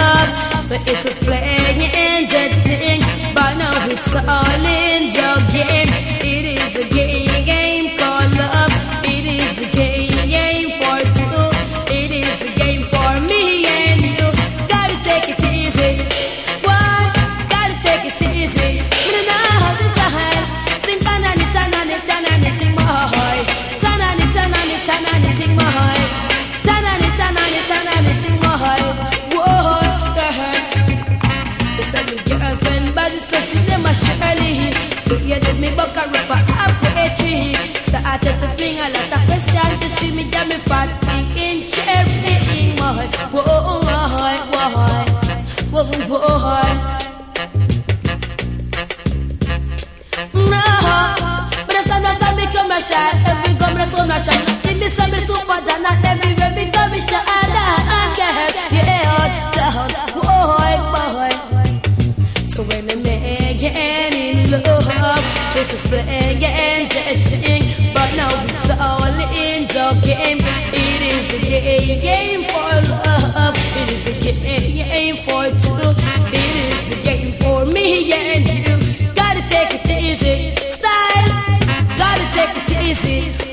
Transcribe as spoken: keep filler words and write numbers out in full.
love. But it was playing that thing, but now it's all in the game. It is a game, game called love. It is a game, game for two. It is a game for me and you. Gotta take it easy. One, gotta take it easy. Me no know how to style. Sing tanani tanani tanani ting my heart. Tanani tanani tanani ting my heart. Tanani tanani tanani ting my heart. Whoa, girl. The seven girls been bad, so to them a Shirley. But you did me buck a ripper half for a tree. Started to fling a lot of questions to see me damn me fat thing in cherry in my heart. Whoa, whoa, whoa, whoa, whoa. No, but it's not a me come a shot. Every gum is on a shot. Give me some super than everywhere me come a shot. Yeah, down, boy, boy. So when I'm again in love, this is playing that thing, but now it's all in the game. It is a game, game for love. It is a game, game for two. It is the game for me and you. Gotta take it easy, style. Gotta take it easy.